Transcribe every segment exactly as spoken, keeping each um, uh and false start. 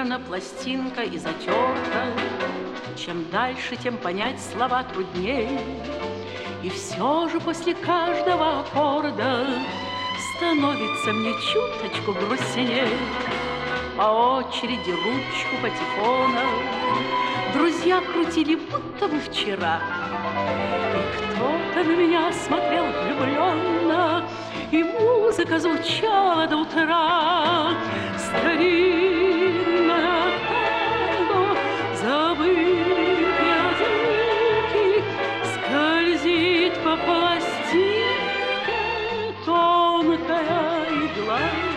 Изодрана пластинка и затерта. Чем дальше, тем понять слова трудней. И все же после каждого аккорда становится мне чуточку грустней. По очереди ручку патефона друзья крутили, будто бы вчера. И кто-то на меня смотрел влюбленно, и музыка звучала до утра. Старинная танго, забытые звуки, скользит по пластинке тонкая игла.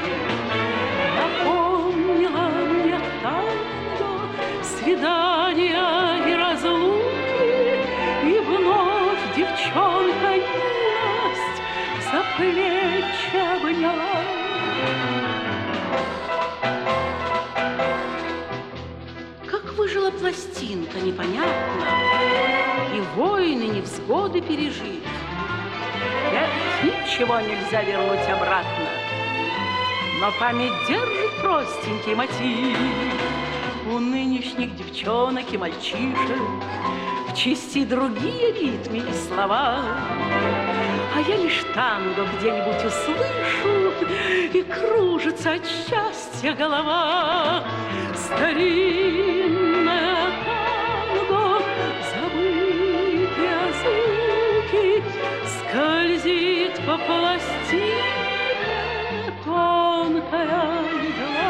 Напомнила мне танго, свидания и разлуки, и вновь девчонка юность за плечи обняла. Как выжила пластинка, непонятно, и войны, невзгоды пережить. Нет, ничего нельзя вернуть обратно, но память держит простенький мотив. У нынешних девчонок и мальчишек в чести другие ритмы и слова. А я лишь танго где-нибудь услышу, и кружится от счастья голова. Старинная танго, забытые звуки, скользит по пластине тонкая игла.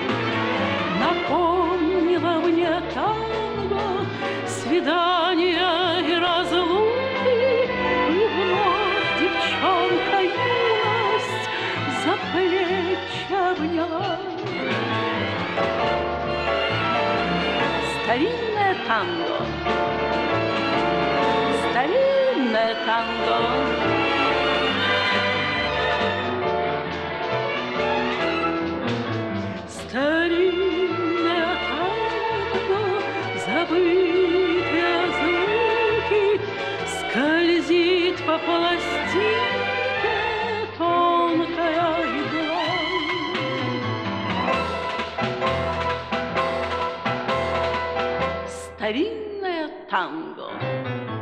Напомнила мне танго, свидания и разлуки, и вновь девчонка юность за плечи обняла. Старинное танго, старинное танго. Старинное танго, забытые звуки, скользит по пластинке тонкая игла. Старинное танго.